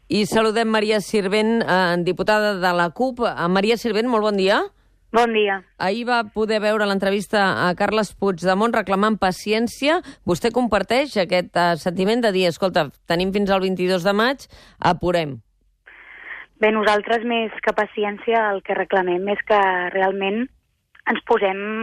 I saludem Maria Sirvent, diputada de la CUP. Maria Sirvent, molt bon dia. Bon dia. Ahir va poder veure l'entrevista a Carles Puigdemont reclamant paciència. Vostè comparteix aquest sentiment de dir, escolta, tenim fins al 22 de maig, apurem. Bé, nosaltres més que paciència el que reclamem és que realment ens posem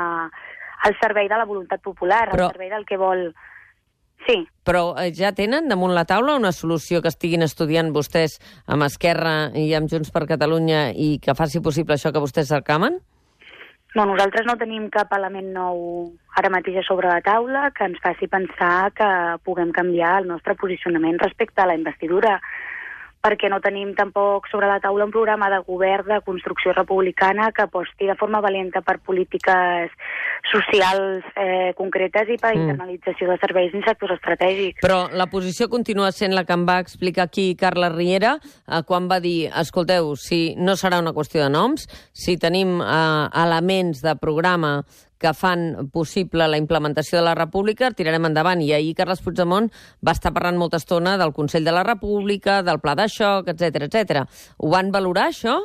al servei de la voluntat popular, al servei del que vol... Sí. Però ja tenen damunt la taula una solució que estiguin estudiant vostès amb Esquerra i amb Junts per Catalunya i que faci possible això que vostès reclamen? No, nosaltres no tenim cap element nou ara mateix a sobre la taula que ens faci pensar que puguem canviar el nostre posicionament respecte a la investidura, perquè no tenim tampoc sobre la taula un programa de govern de construcció republicana que aposti de forma valenta per polítiques socials concretes i per internalització de serveis en sectors estratègics. Però la posició continua sent la que em va explicar aquí Carles Riera quan va dir, escolteu, si no serà una qüestió de noms, si tenim elements de programa que fan possible la implementació de la República, tirarem endavant. I ahir Carles Puigdemont va estar parlant molta estona del Consell de la República, del Pla de Xoc, etc etc. Ho van valorar, això?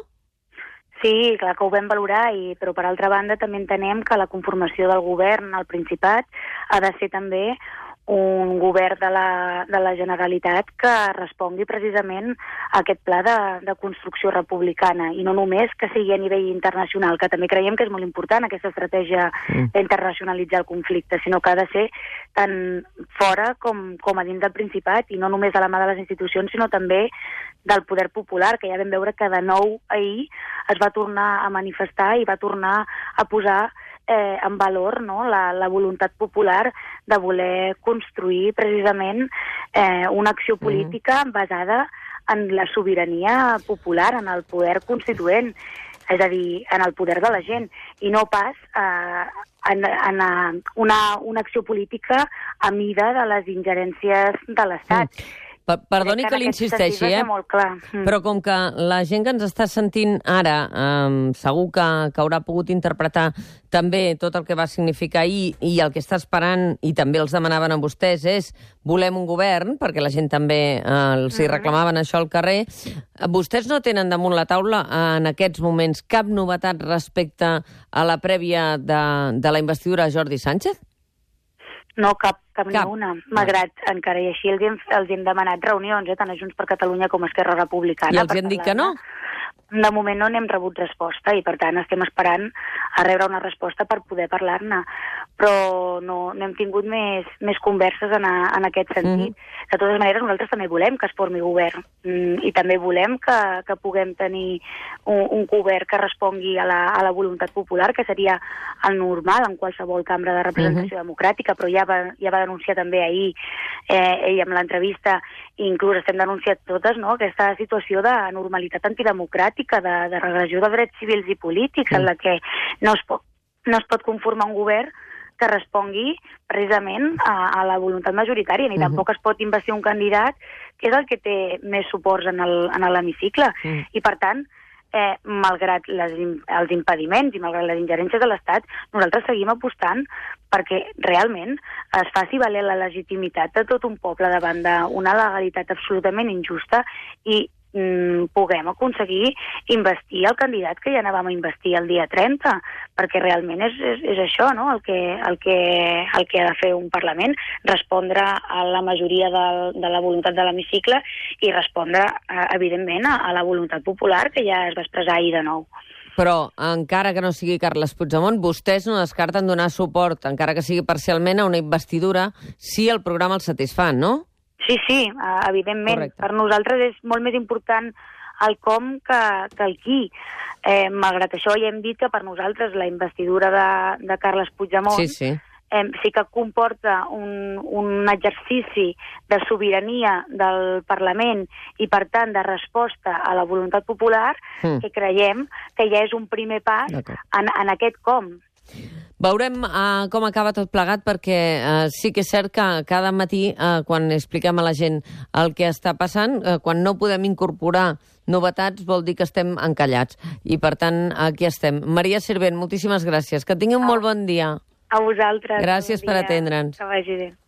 Sí, clar que ho vam valorar, però per altra banda també entenem que la conformació del govern al Principat ha de ser també un govern de la Generalitat que respongui precisament a aquest pla de construcció republicana i no només que sigui a nivell internacional, que també creiem que és molt important aquesta estratègia d'internacionalitzar el conflicte, sinó que ha de ser tant fora com a dins del Principat i no només a la mà de les institucions, sinó també del poder popular, que ja vam veure que de nou ahir es va tornar a manifestar i va tornar a posar en valor, no?, la voluntat popular de voler construir precisament una acció política basada en la sobirania popular, en el poder constituent, és a dir, en el poder de la gent, i no pas en una acció política a mida de les ingerències de l'Estat. Perdoni que l'insisteixi, però com que la gent que ens està sentint ara segur que haurà pogut interpretar també tot el que va significar ahir i el que està esperant, i també els demanaven a vostès, és volem un govern, perquè la gent també els hi reclamaven això al carrer. Vostès no tenen damunt la taula en aquests moments cap novetat respecte a la prèvia de la investidura de Jordi Sánchez? No, cap ni una. Malgrat encara i així els hem demanat reunions, tant a Junts per Catalunya com a Esquerra Republicana. I els han dit que no? De moment no n'hem rebut resposta i, per tant, estem esperant a rebre una resposta per poder parlar-ne. Però no hem tingut més converses en aquest sentit. De totes maneres, nosaltres també volem que es formi govern i també volem que puguem tenir un govern que respongui a la voluntat popular, que seria el normal en qualsevol cambra de representació democràtica, però ja va denunciar també ahir ell amb l'entrevista, i inclús estem denunciant totes, no?, aquesta situació de normalitat antidemocràtica, de regressió de drets civils i polítics, en la que no es pot conformar un govern que respongui precisament a la voluntat majoritària, ni tampoc es pot investir un candidat que és el que té més suports en l'hemicicle. I, per tant, malgrat els impediments i malgrat les ingerències de l'Estat, nosaltres seguim apostant perquè realment es faci valer la legitimitat de tot un poble davant d'una legalitat absolutament injusta i puguem aconseguir investir el candidat que ja anàvem a investir el dia 30, perquè realment és això, no?, el que ha de fer un Parlament, respondre a la majoria de la voluntat de l'hemicicle i respondre, evidentment, a la voluntat popular que ja es va expressar ahir de nou. Però, encara que no sigui Carles Puigdemont, vostès no descarten donar suport, encara que sigui parcialment, a una investidura si el programa els satisfà, no? Sí, evidentment. Correcte. Per nosaltres és molt més important el com que el qui. Malgrat això, ja hem dit que per nosaltres la investidura de Carles Puigdemont sí que comporta un exercici de sobirania del Parlament i, per tant, de resposta a la voluntat popular, que creiem que ja és un primer pas en aquest com. Veurem com acaba tot plegat, perquè sí que és cert que cada matí, quan expliquem a la gent el que està passant, quan no podem incorporar novetats, vol dir que estem encallats. I, per tant, aquí estem. Maria Sirvent, moltíssimes gràcies. Que tingui un molt bon dia. A vosaltres. Gràcies per atendre'ns. Que vagi bé.